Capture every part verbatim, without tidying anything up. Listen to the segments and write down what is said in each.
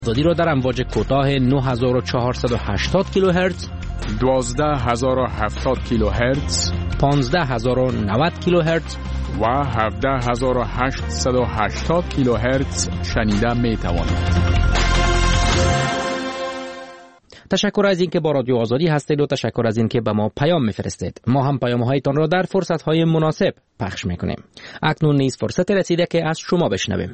آزادی را در امواج کوتاه نه هزار و چهارصد و هشتاد کیلوهرتز، دوازده هزار و هفتاد کیلوهرتز، پانزده هزار و نود کیلوهرتز و هفده هزار و هشتصد و هشتاد کیلوهرتز شنیده می توانید. تشکر از اینکه با رادیو آزادی هستید و تشکر از اینکه به ما پیام میفرستید. ما هم پیام‌هایتان را در فرصت‌های مناسب پخش می‌کنیم. اکنون نیز فرصت رسیده که از شما بشنویم.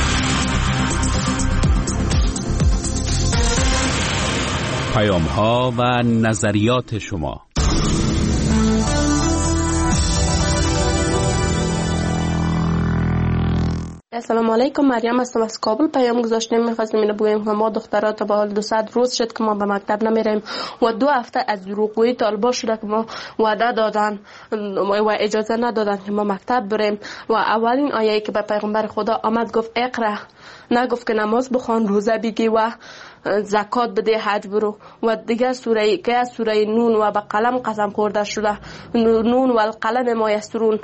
پیام‌ها و نظریات شما. السلام علیکم، مریم هستم از کابل. پیام گذاشتیم، می‌خواستیم اینو بگویم که ما دخترها تا به حال دو صد روز شد که ما به مکتب نمیریم و دو هفته از دروغگویی طالبا شده که ما وعده دادن و اجازه ندادن که ما مکتب بریم و اولین آیه‌ای که به پیغمبر خدا آمد گفت اقرا، نگفت که نماز بخوان، روزه بگی و زکات بده، حج برو. و دیگه سوره که از سوره نون و به قلم قسم خورده شده، نون و القلم ما یسطرون.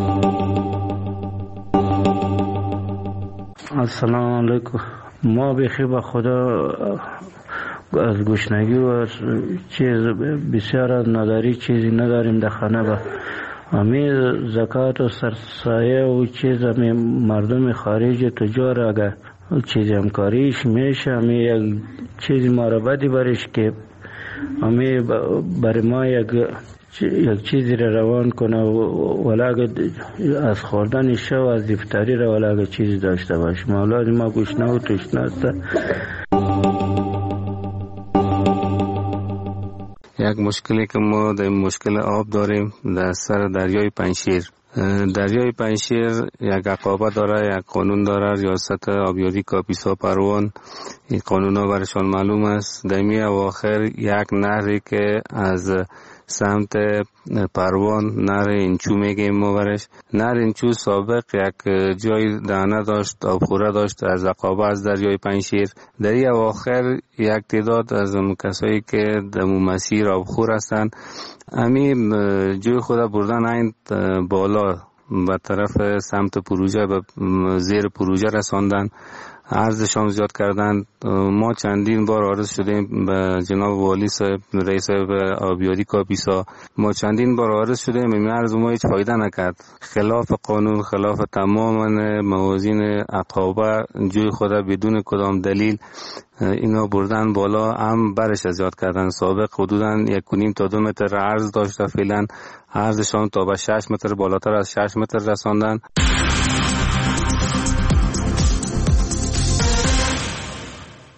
السلام علیکم. ما بخیر به خدا از گشنگی و چیز بسیار از نداری چیزی نداریم در خانه. با همین زکات و سرسایه و چیز همین مردم خارج تجار اگر چیزی همکاریش میشه، همین یک چیزی ما را بدی برش که همین برای ما یک یک چیزی را روان کنه ولی اگر از خوردن شو از افطاری را ولی اگر چیزی داشته باشه. اولاد ما گشنه و تشنه است. یک مشکلی که ما در مشکل آب داریم در سر دریای پنجشیر. دریای پنجشیر یک عقابه داره، یک قانون داره، ریاست آبیاری کاپیسا پروان. این قانون ها برشان معلوم است. در می اواخر یک نهری که از سمت پروان، نهر انچو میگیم ما برش، نهر انچو سابق یک جای دانه داشت، آبخوره داشت از عقابه از دریای پنجشیر. در این اواخر یک تعداد از کسایی که در مسیر آبخور هستند همین جای خود بردن این بالا به طرف سمت پروژه، به زیر پروژه رساندن، عرضشان زیاد کردن. ما چندین بار عرض شدیم به جناب والی صاحب، رئیس آبیاری کاپیسا، ما چندین بار عرض شدیم، این عرض ما هیچ فایده نکرد. خلاف قانون، خلاف تمام موازین عقابه، جوی خود بدون کدام دلیل اینا بردن بالا، هم برش زیاد کردن. سابق حدوداً یک و نیم تا دو متر عرض داشته، فعلا عرضشان تا به شش متر، بالاتر از شش متر رساندن.